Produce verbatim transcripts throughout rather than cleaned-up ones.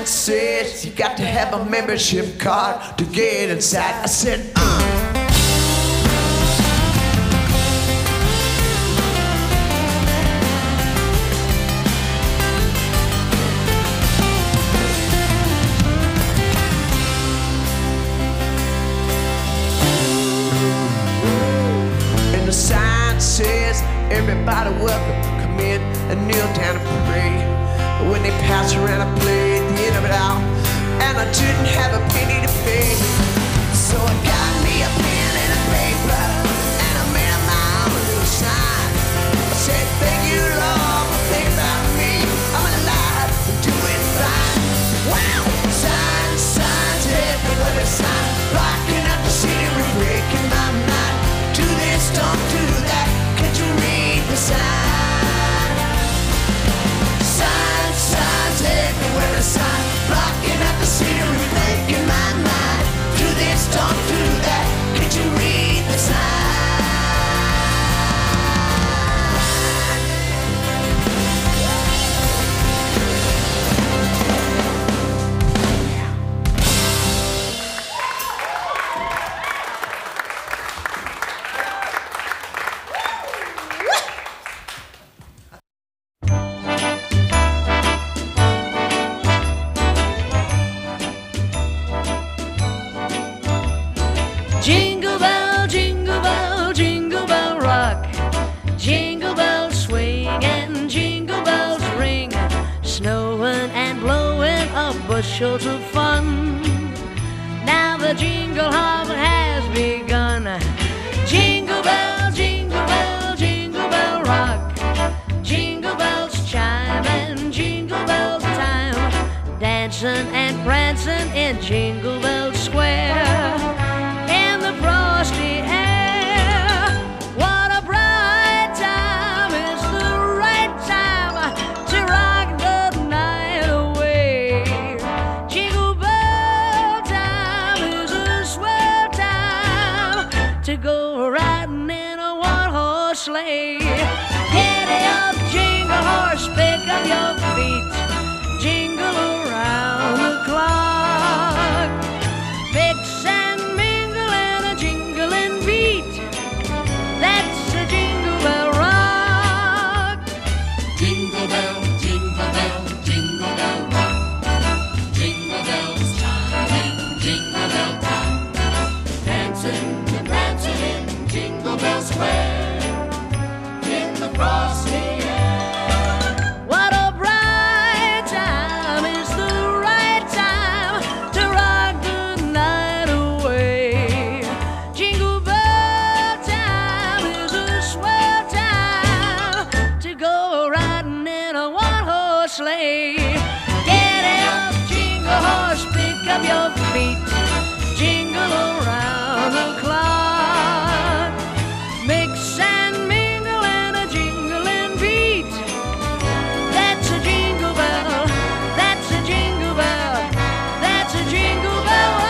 says you got to have a membership card to get inside. I said, uh. And the sign says everybody welcome, come in and kneel down and pray. But when they pass around, I played the end of it out, and I didn't have a penny to pay. So I got me a pen and a paper, and I made up my own little sign. I said, thank you, Lord, for thinking about me. I'm alive and doing fine. Wow! Signs, signs, everywhere there's signs, blocking out the city, breaking my mind. Do this, don't do that. Can't you read the sign? Signs, signs, everywhere a sign, blocking out the scenery, making my mind. Do this, don't do that. Can't you read the sign? Jingle bell, jingle bell, jingle bell rock. Jingle bells swing and jingle bells ring. Snowing and blowing up bushels of fun. Now the jingle hop has begun. Jingle bell, jingle bell, jingle bell rock. Jingle bells chime and jingle bells time. Dancing and prancing in Jingle Bell Square. Frosty air, what a bright time, it's the right time to rock the night away. Jingle bell time is a swell time to go riding in a one-horse sleigh. Giddy up, jingle horse, pick up your feet, jingle around the clock. Mix and that's a jingle bell rock. Jingle bell, jingle bell, jingle bell rock. Jingle bells chiming, jingle bell time. Dancing and prancing in Jingle Bell Square, in the frosty air. What a bright time, is the right time to rock the night away. Jingle bell sleigh. Get up, jingle horse, pick up your feet, jingle around the clock. Mix and mingle and a jingling beat. That's a jingle bell, that's a jingle bell, that's a jingle bell rock.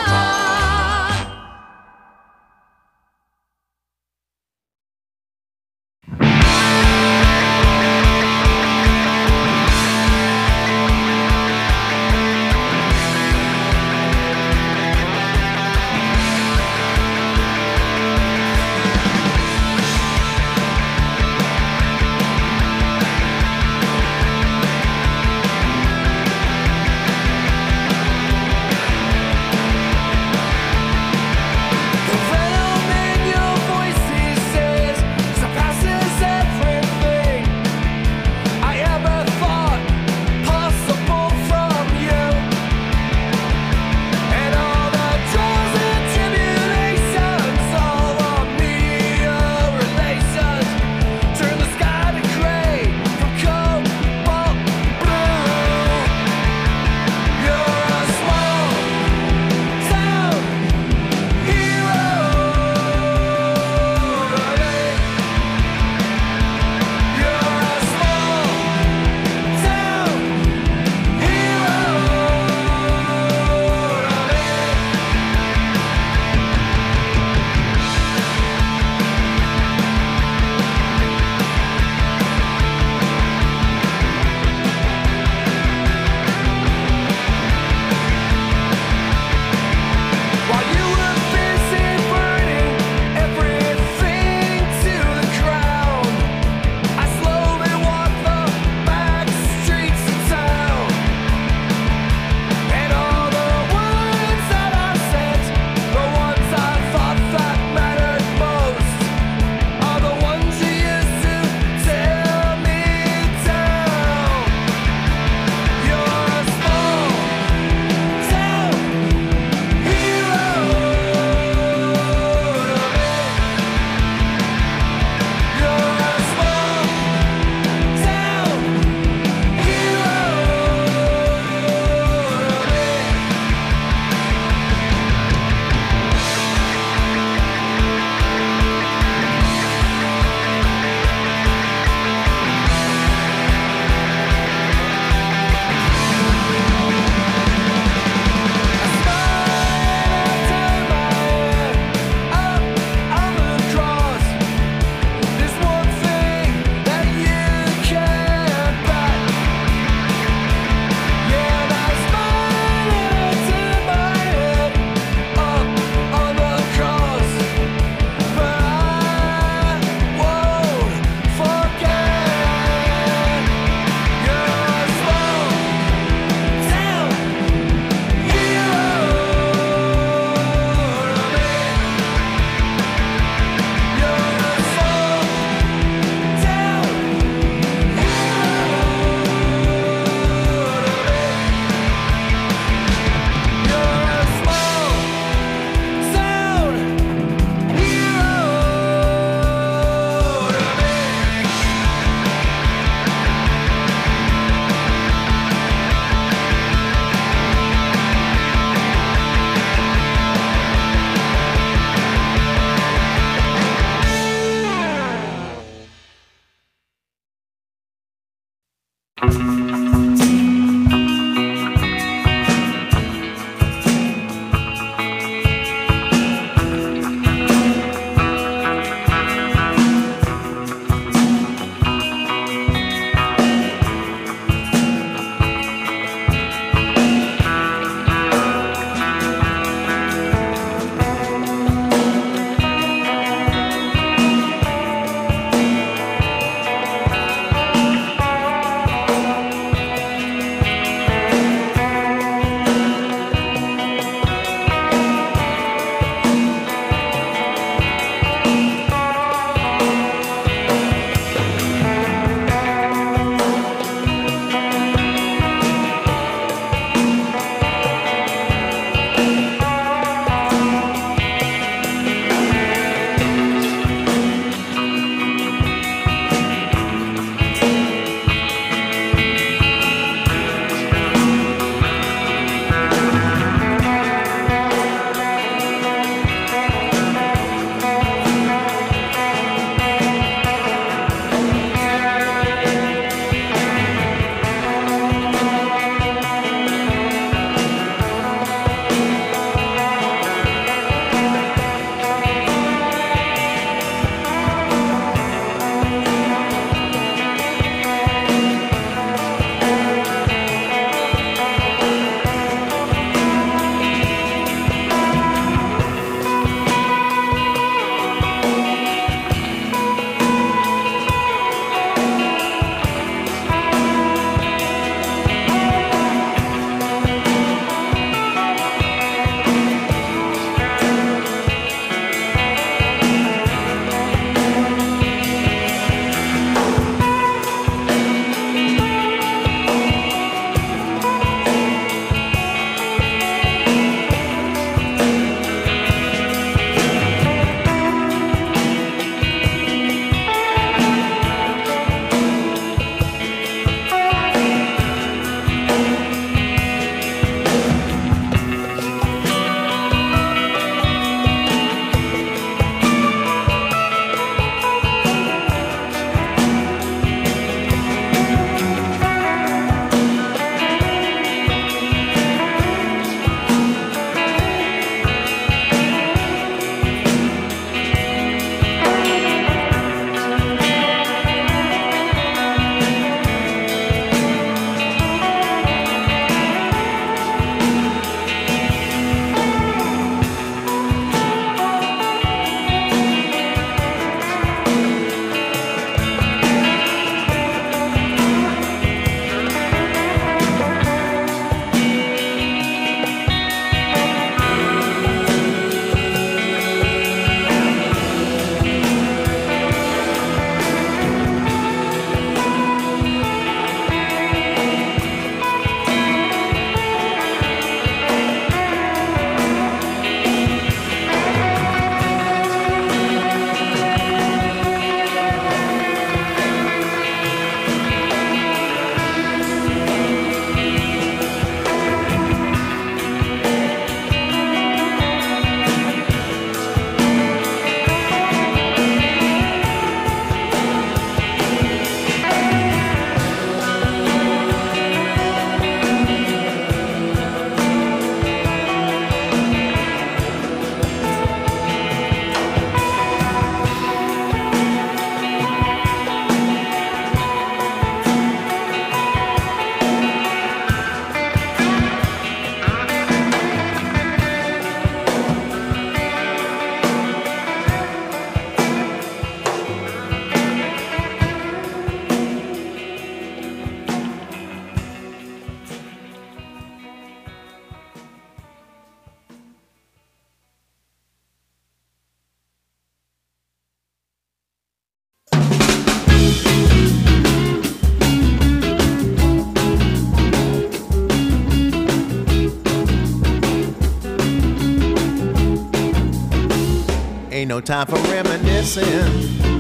Ain't no time for reminiscing.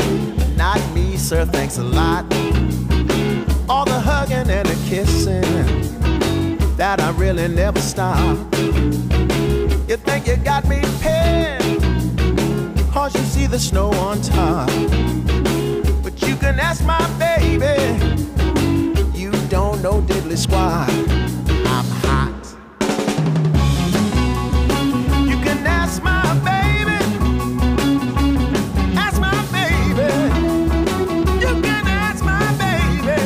Not me, sir, thanks a lot. All the hugging and the kissing that I really never stop. You think you got me pinned, cause you see the snow on top. But you can ask my baby, you Dixie Squad. I'm hot. You can ask my baby, ask my baby. You can ask my baby,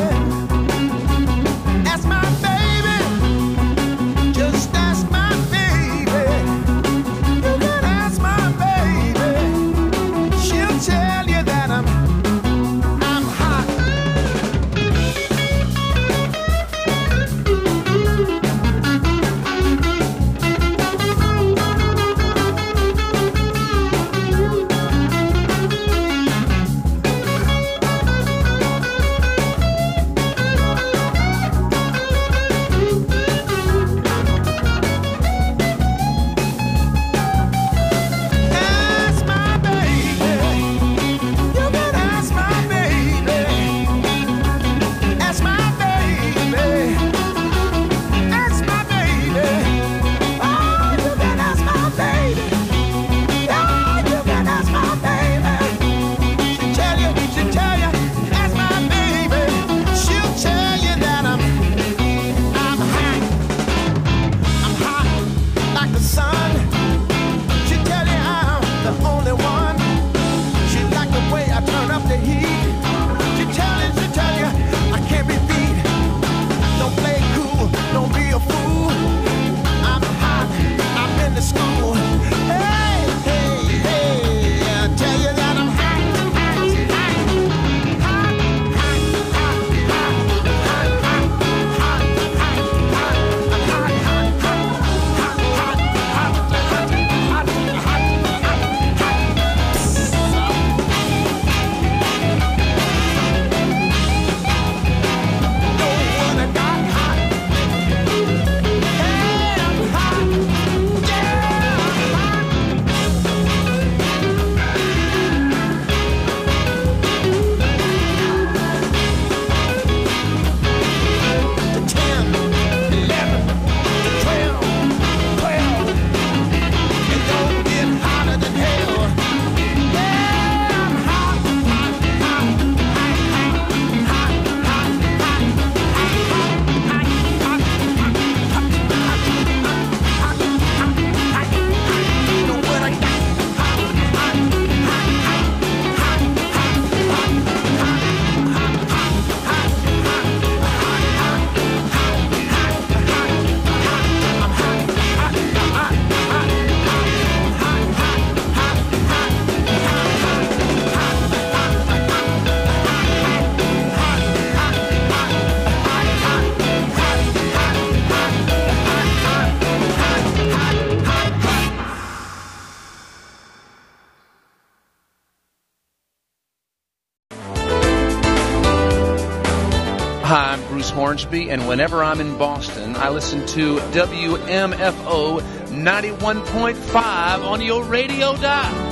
ask my baby. Just ask my baby. You can ask my baby. She'll tell you that I'm I'm hot. Ask my baby. You can ask my baby. Ask my baby. Ask my baby. Oh, you can ask my baby. Oh, you can ask my baby. She'll tell you, she'll tell you. Ask my baby. She'll tell you that I'm, I'm hot. I'm hot like the sun. She'll tell you I'm the only one. She like the way I turn up the heat. She'll tell you, she'll tell you I can't be beat. Don't play cool, don't be a fool. I'm hot, I've been to school. Hey, hey, hey, I tell you that I'm hot, hot, hot, hot, hot, hot, hot, hot, hot, hot, hot, I'm hot, hot, hot, hot, hot, hot, hot, hot, hot, hot, no one I got hot. Hey, I'm hot. Yeah, I'm hot. The ten, eleven, the twelve, twelve. It don't get hotter than hell. Yeah, I'm hot, hot, hot, hot, hot, hot, hot, hot, hot, hot, hot, hot. Know what I got? Hot, hot, hot, hot, hot, hot, hot, hot, hot, Hi, I'm Bruce Hornsby, and whenever I'm in Boston, I listen to W M F O ninety-one point five on your radio dial.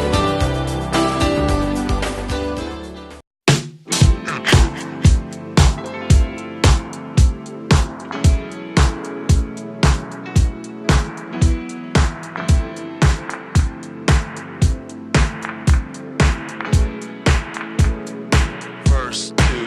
Verse two.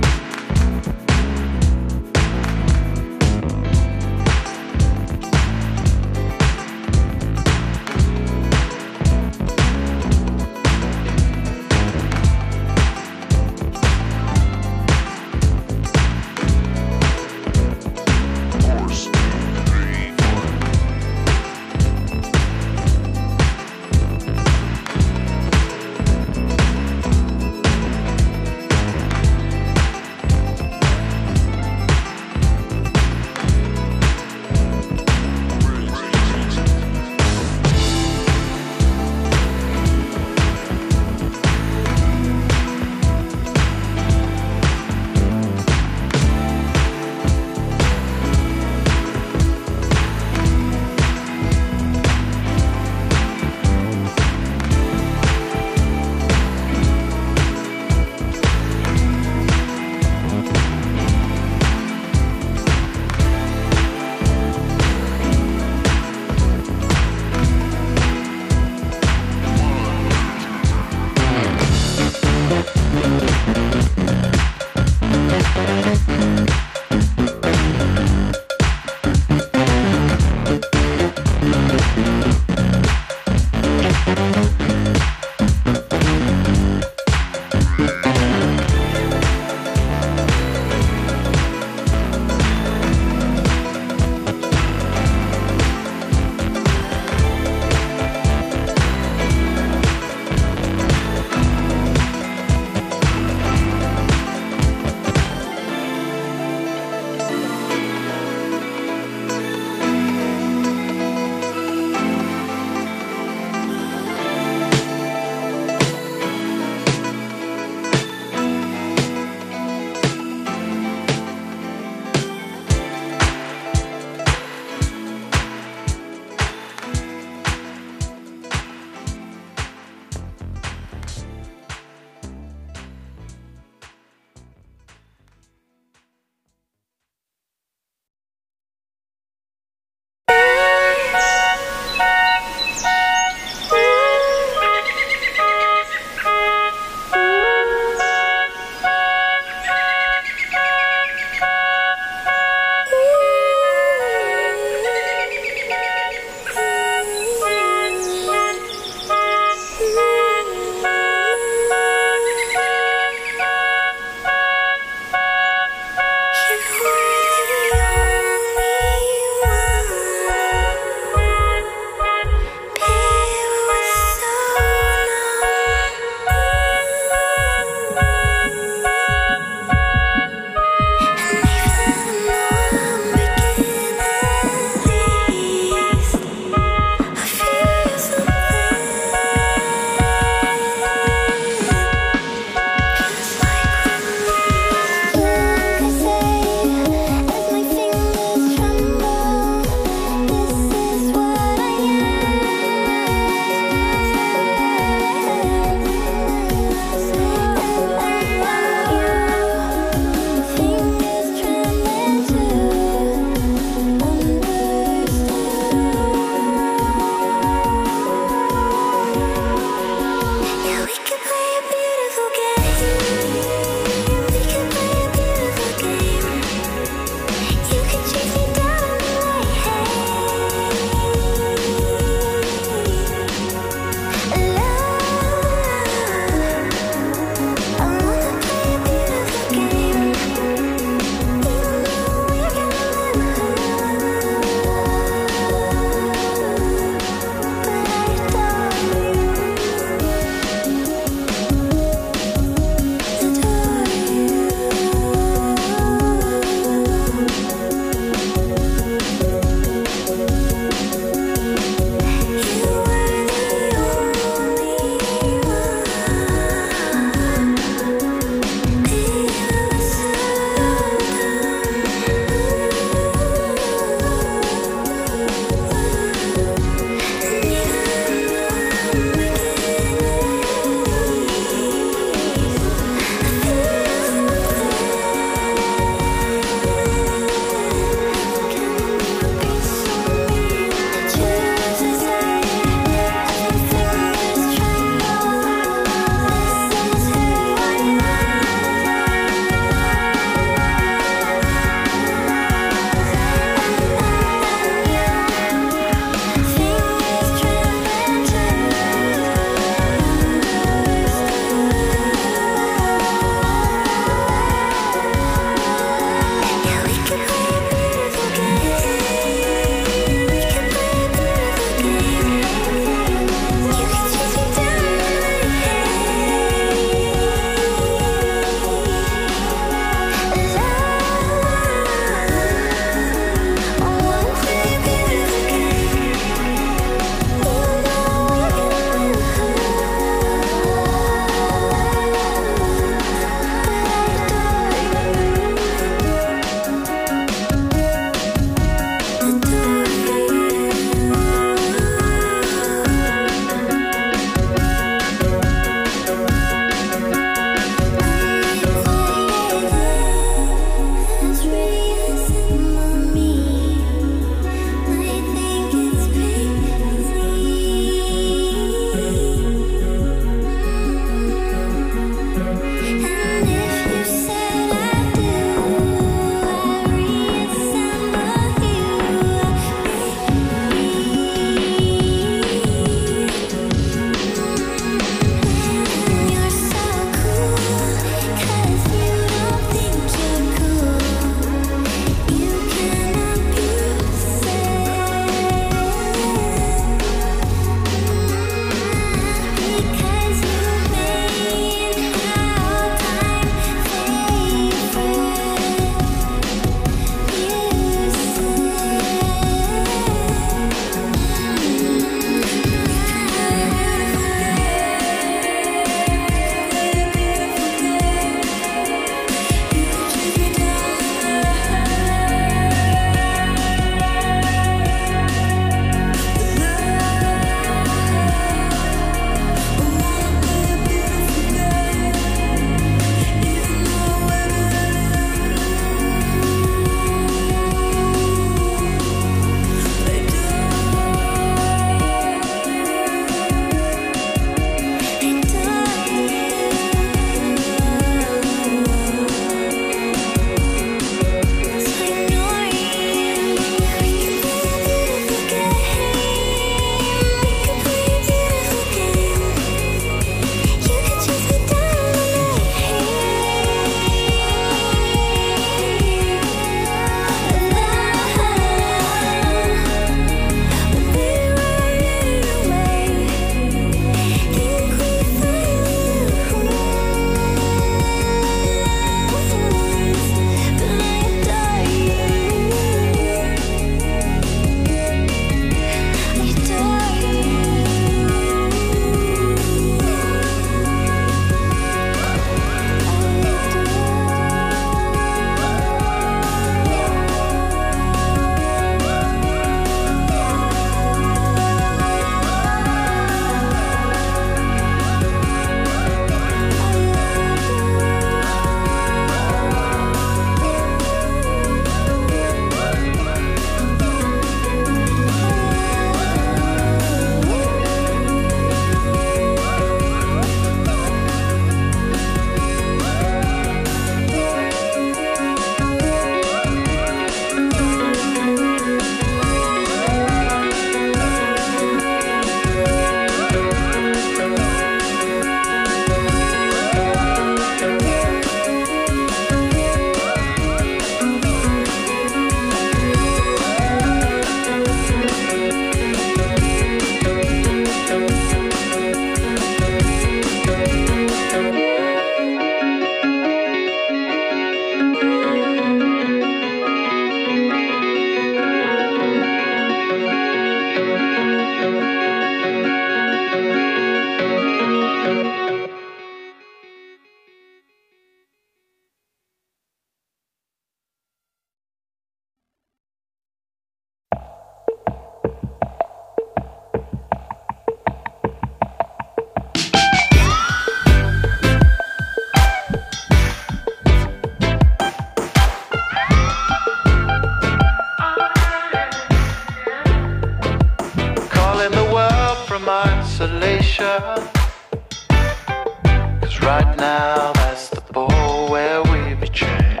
Cause right now that's the ball where we be trained.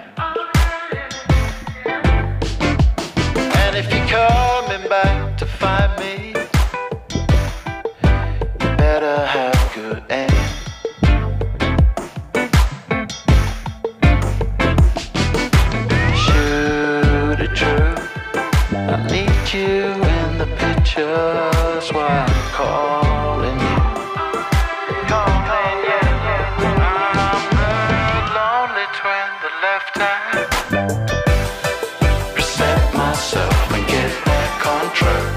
And if you're coming back to find me, you better have good aim. Shoot it true, I need you in the picture, that's why I'm calling you. Calling you. I'm the lonely twin that left hand. Reset myself and get back on track.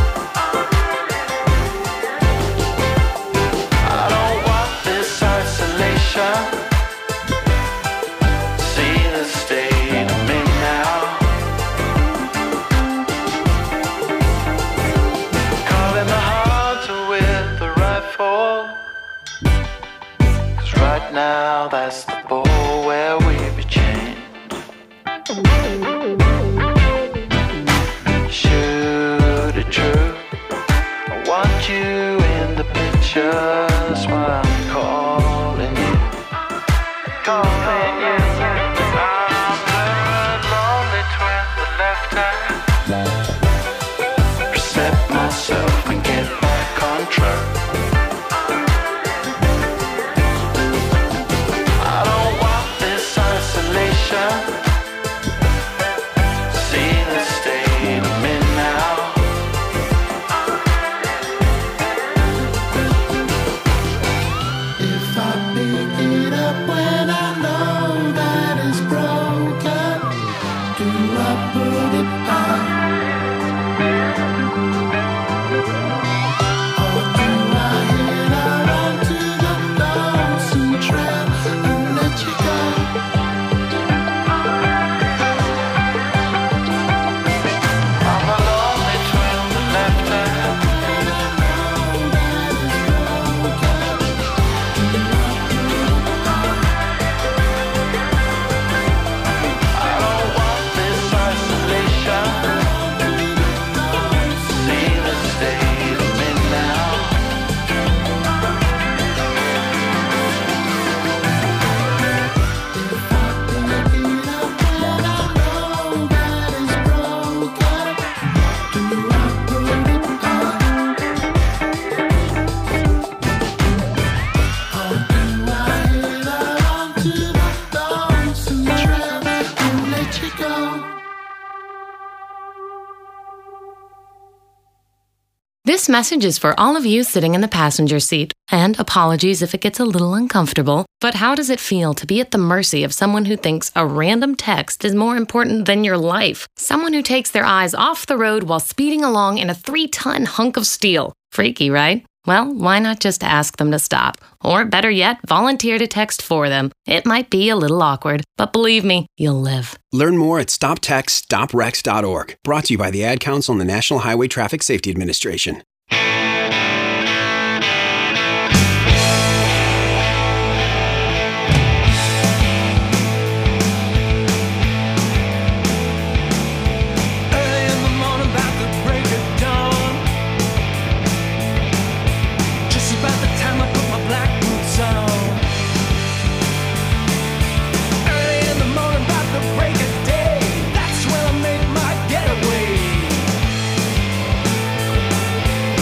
I don't want this isolation. See the state I'm in now. Calling the hunter with the rifle. Cause right now that's the ball where we be chained. Shoot it true, I want you in the picture, that's why I'm calling you. Calling you. I'm the lonely twin that left hand. Reset myself and get back on track. I don't want this isolation. See the state I'm in now. If I pick it up when I know that it's broken, do I put it back? Or do I head out onto the lonesome trail and let you go? I'm a lonely twin that left hand. I don't want this isolation. See the state I'm in now. If I pick it up when I know that it's broken, do I put it back? Or do I head out onto the lonesome trail and let you go? This message is for all of you sitting in the passenger seat. And apologies if it gets a little uncomfortable, but how does it feel to be at the mercy of someone who thinks a random text is more important than your life? Someone who takes their eyes off the road while speeding along in a three-ton hunk of steel. Freaky, right? Well, why not just ask them to stop? Or better yet, volunteer to text for them. It might be a little awkward, but believe me, you'll live. Learn more at stop text stop wrecks dot org. Brought to you by the Ad Council and the National Highway Traffic Safety Administration. Early in the morning, about the break of dawn. Just about the time I put my black boots on. Early in the morning, about the break of day. That's when I make my getaway.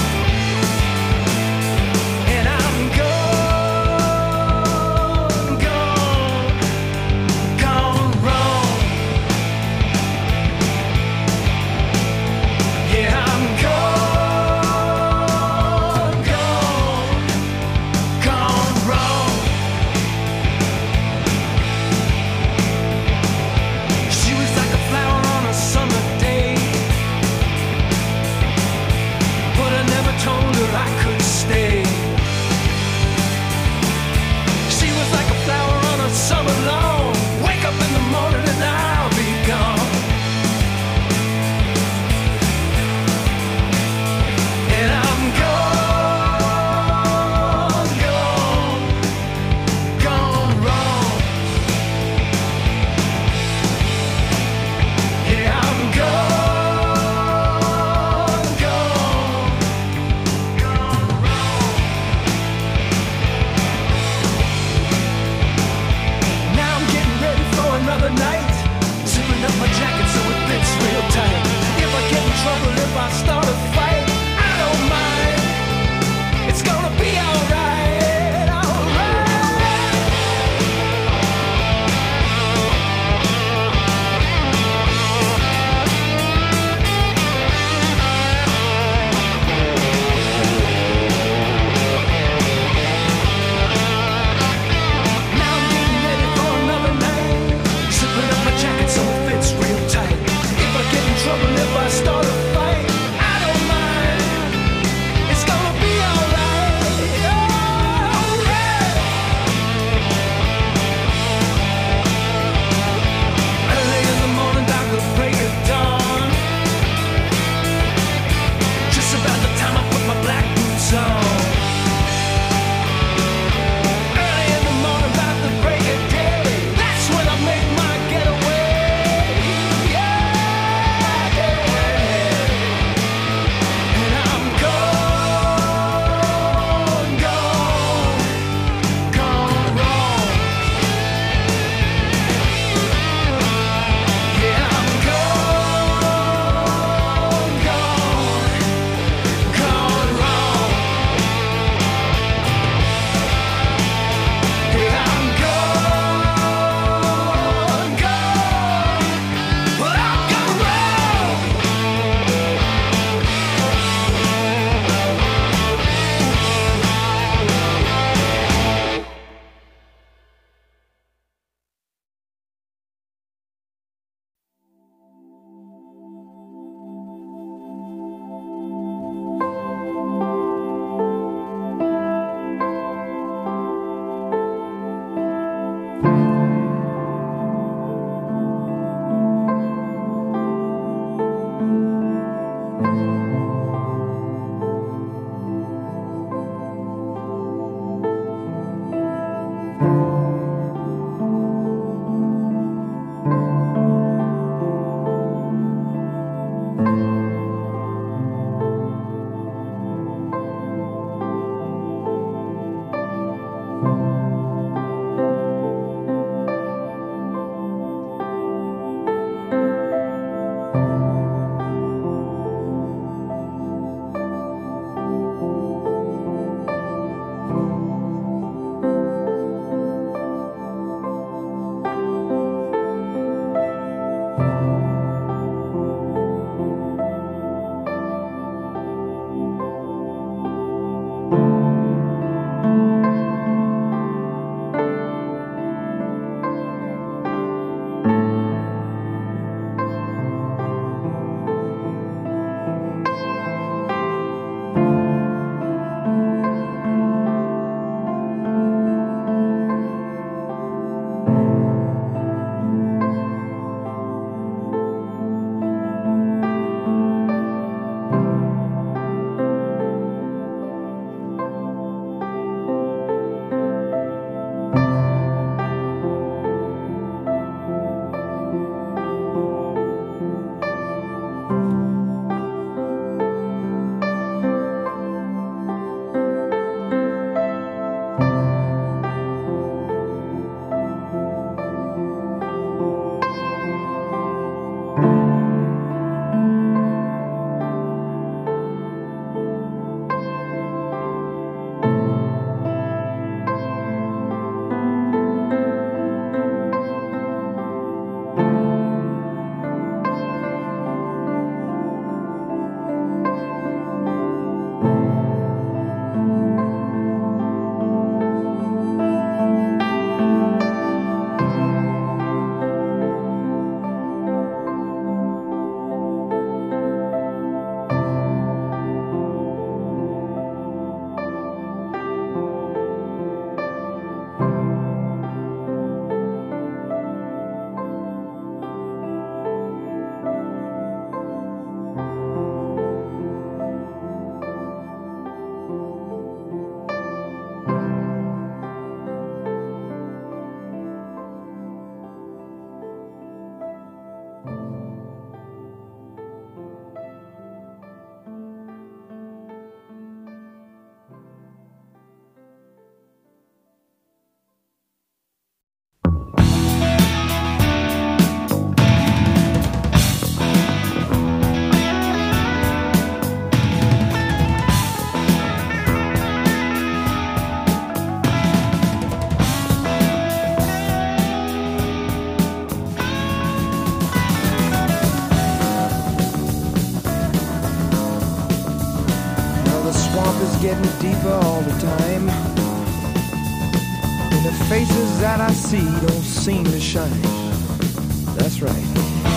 getting deeper all the time. And the faces that I see don't seem to shine. That's right.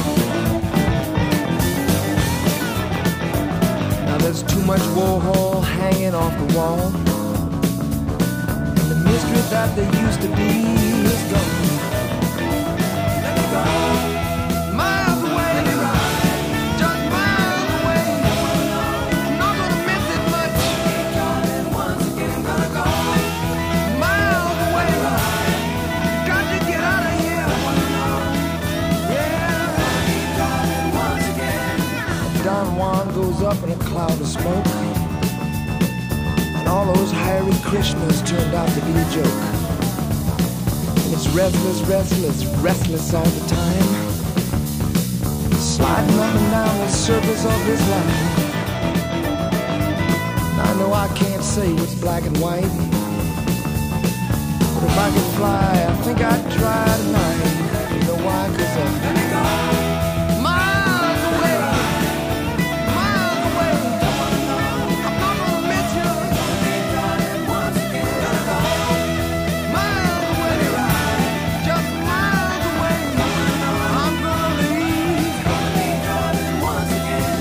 Now there's too much Warhol hanging off the wall. And the mystery that there used to be is gone. Let me go. Miles away. Let me ride. Just miles away. I'm not gonna miss it much. Keep coming once again. Gonna go. Miles away. Got to get out of here. Yeah. Keep coming once again. Don Juan goes up in a cloud of smoke. And all those Hare Krishnas turned out to be a joke. And it's restless, restless, restless all the time. Sliding up and down the surface of this life. And I know I can't say what's black and white. But if I could fly, I think I'd try tonight. You know why? 'Cause uh, let me go. Miles away. Miles away. I'm not gonna miss you. Miles away. Just miles away. I'm gonna leave. Once again.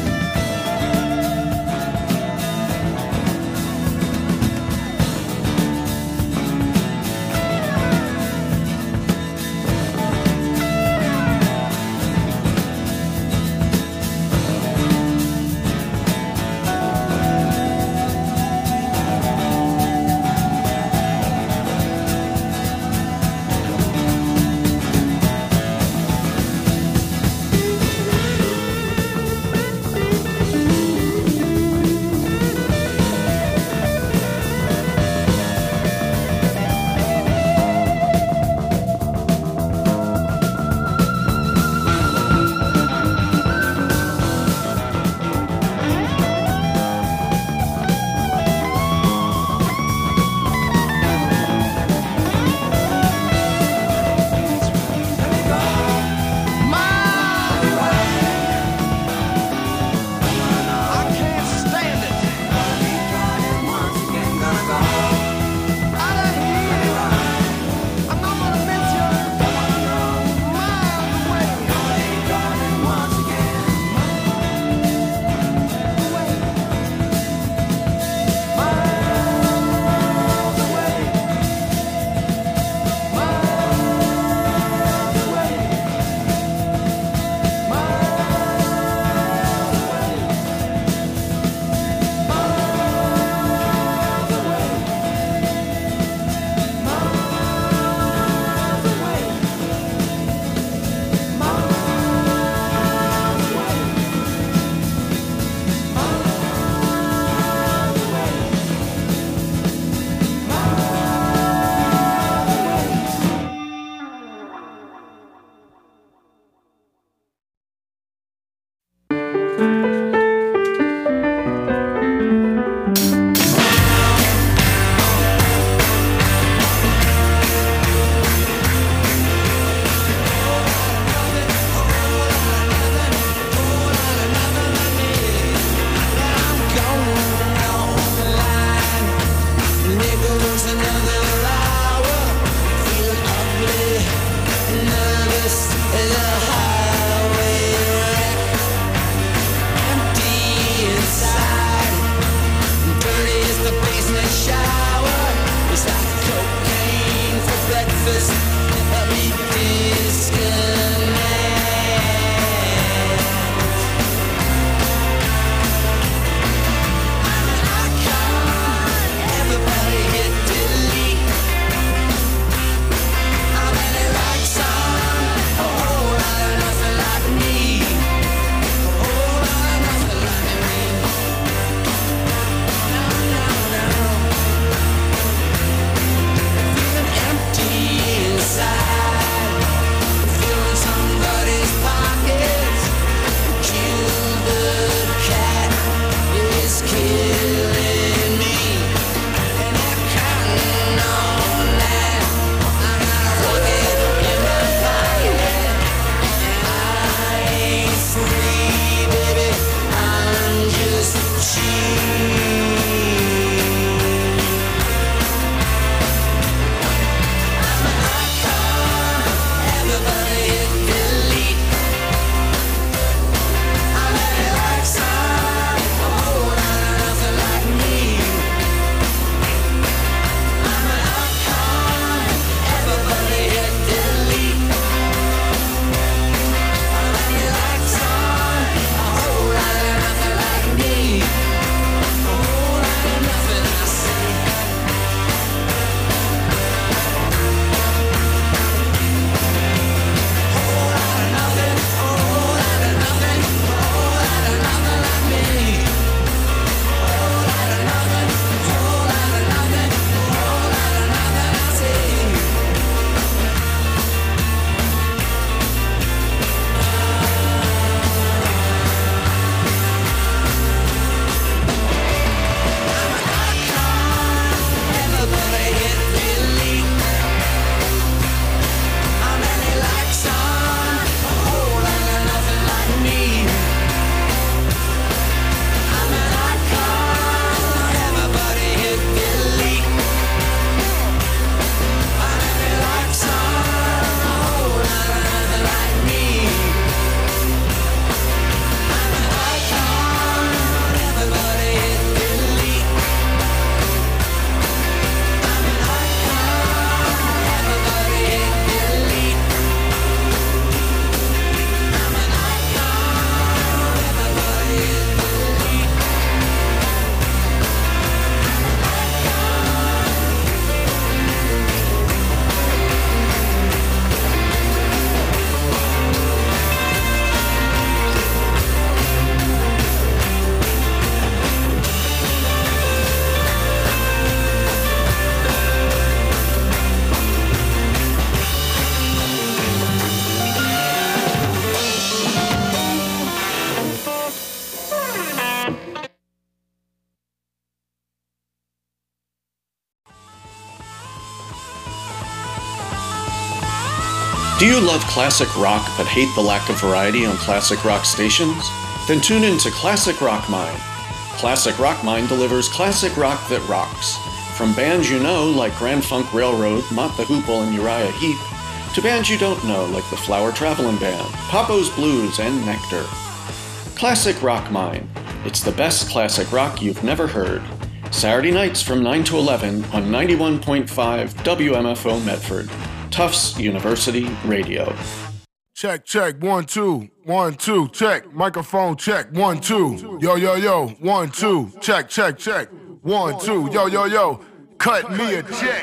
Do you love classic rock but hate the lack of variety on classic rock stations? Then tune in to Classic Rock Mind. Classic Rock Mind delivers classic rock that rocks. From bands you know like Grand Funk Railroad, Mott the Hoople, and Uriah Heep, to bands you don't know like the Flower Traveling Band, Papo's Blues, and Nectar. Classic Rock Mind. It's the best classic rock you've never heard. Saturday nights from nine to eleven on ninety-one point five W M F O Medford. Tufts University Radio. Check, check, one, two, one, two, check. Microphone check, one, two. Yo, yo, yo, one, two, check, check, check. One, two, yo, yo, yo, cut me a check.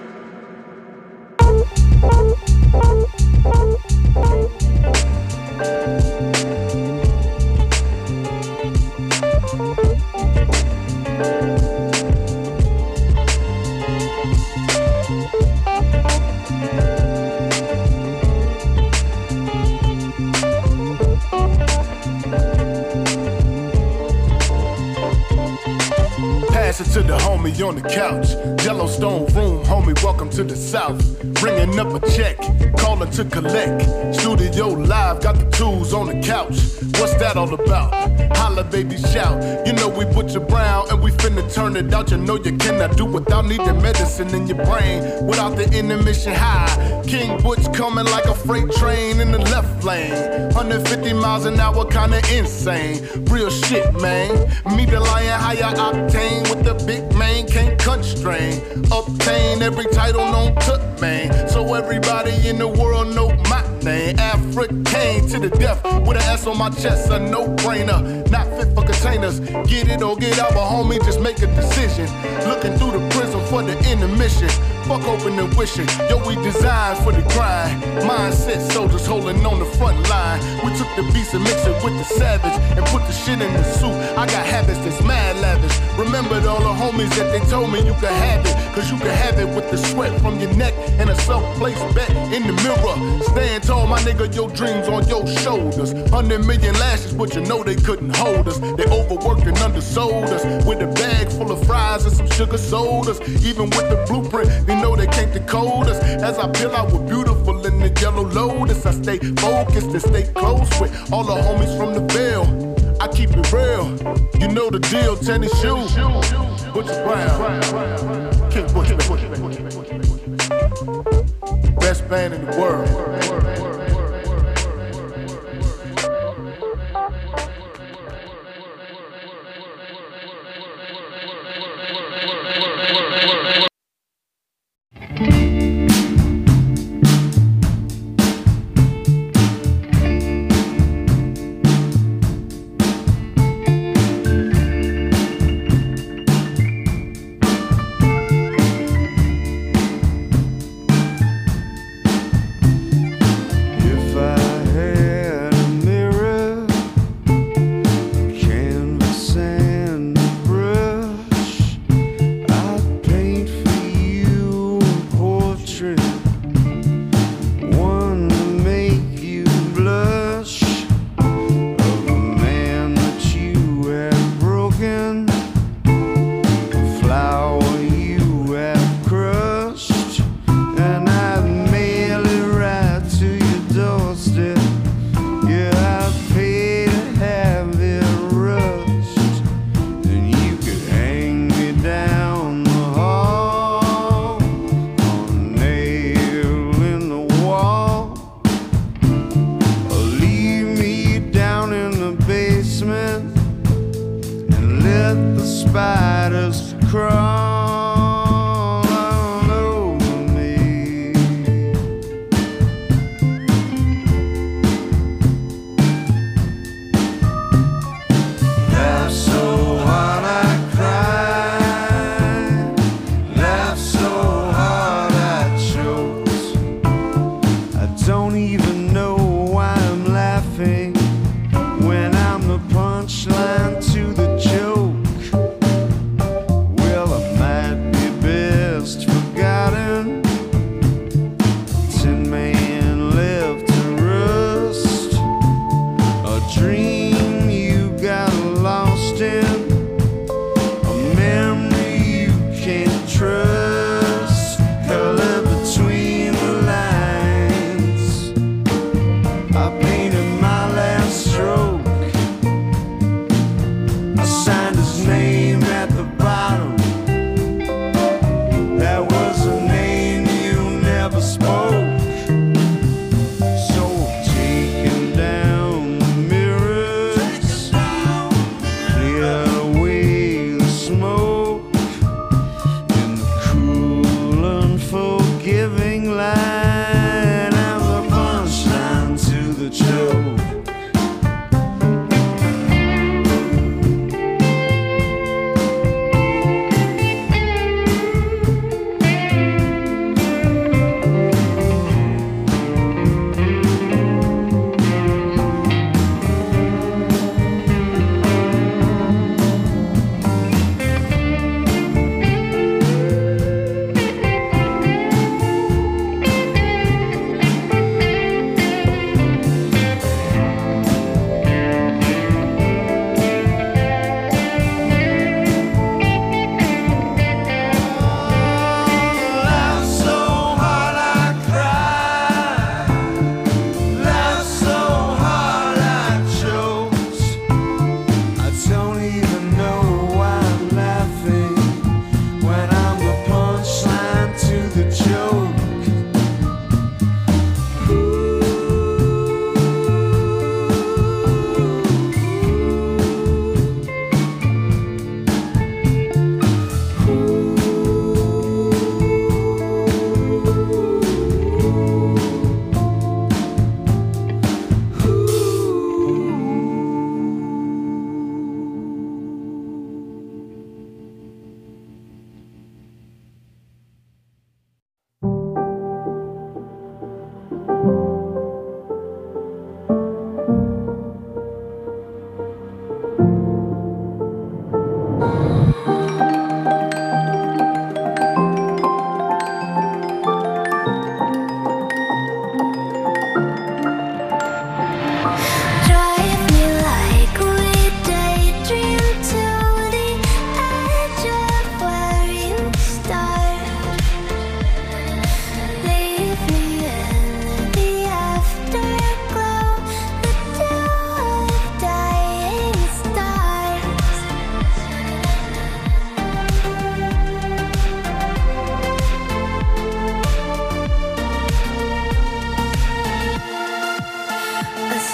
Pass it to the homie on the couch. Yellowstone room, homie, welcome to the South. Bringing up a check, calling to collect. Studio live, got the tools on the couch. What's that all about? Holla, baby, shout. You know we Butcher Brown and we finna turn it out. You know you cannot do without needing medicine in your brain. Without the intermission high. King Butch coming like a freight train in the left lane. one hundred fifty miles an hour, kinda insane. Real shit, man. Me the lion, higher octane with the big man, can't constrain. Obtain every title known to man. So everybody in the world know my name. African to the death with an S on my chest, a no-brainer. Not fit for containers. Get it or get out, but homie, just make a decision. Looking through the prism for the intermission. Fuck open and wishing. Yo, we designed for the grind. Mindset soldiers holding on the front line. We took the beats and mixed it with the savage and put the shit in the soup. I got habits that's mad lavish. Remembered all the homies that they told me you could have it. Cause you can have it with the sweat from your neck and a self-placed bet in the mirror. Stand tall, my nigga, your dreams on your shoulders. Hundred million lashes, but you know they couldn't hold us. They overworked and undersold us. With a bag full of fries and some sugar sodas. Even with the blueprint, they know they can't decode us. As I peel out with beautiful in the yellow lotus, I stay focused and stay close with all the homies from the Ville. I keep it real, you know the deal. Tennis shoes, Butcher Brown, King Butcher, best band in the world.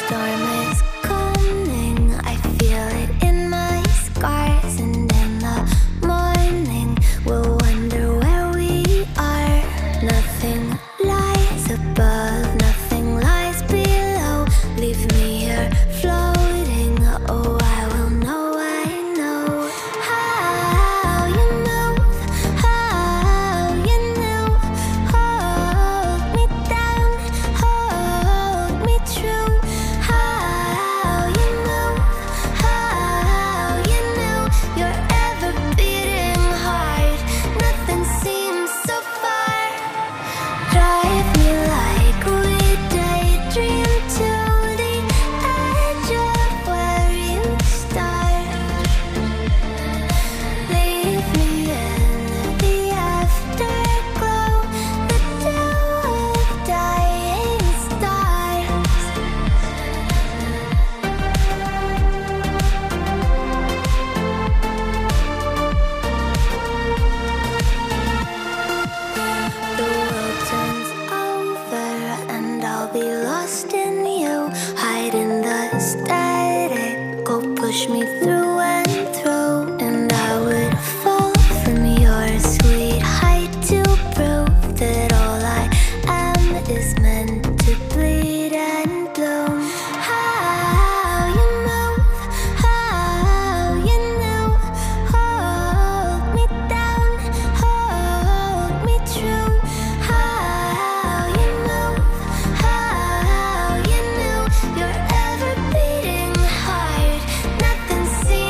push me through and through, and I would fall from your sweet height to prove that all I am is meant to bleed and bloom. How you move, how you knew, hold me down, hold me true. How you move, how you knew, your ever beating heart. Nothing seems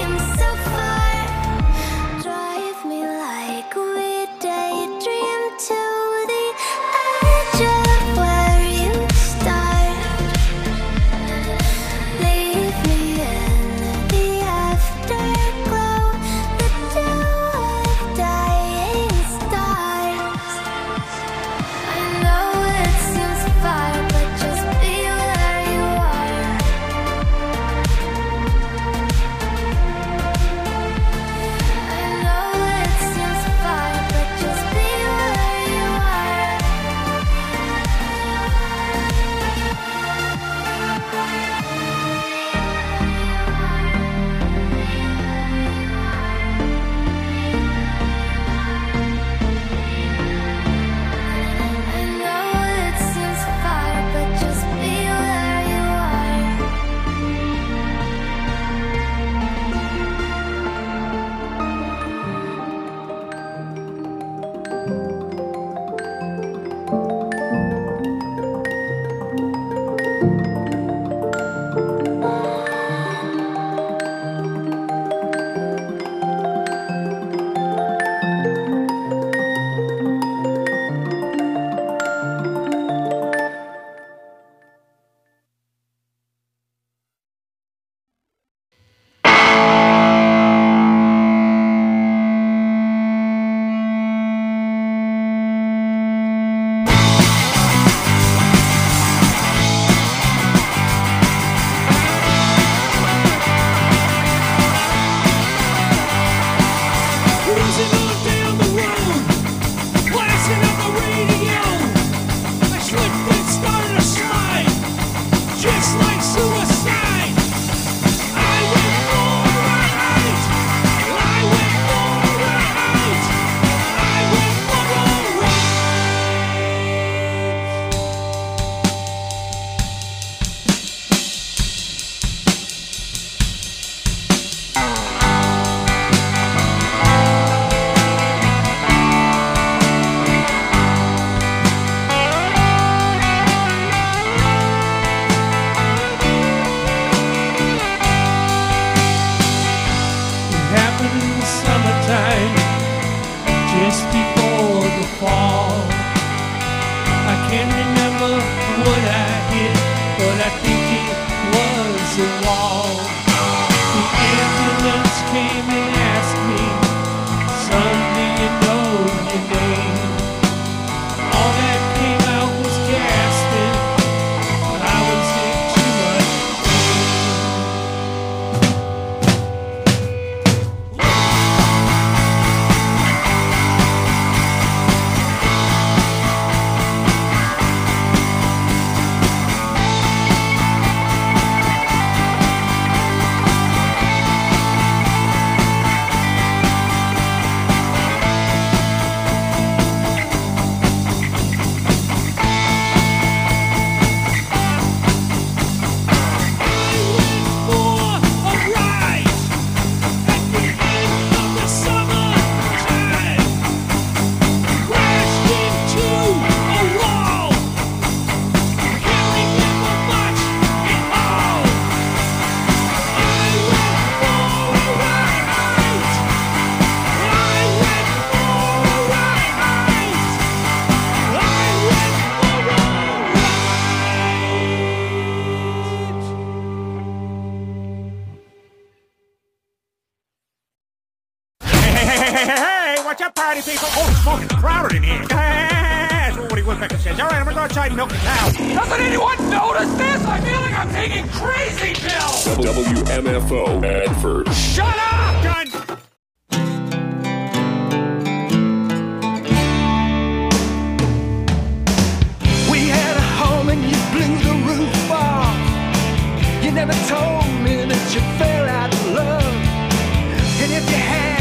Hey, hey, hey, hey, hey, watch out, party people. Oh, it's smoking crowded in here. Hey, hey, hey, hey, that's what Woody Woodpecker says. All right, I'm gonna go outside and milk the cow. Doesn't anyone notice this? I feel like I'm taking crazy pills. W M F O advert. Shut up, gun. We had a home and you blew the roof off. You never told me that you fell out of love. And if you had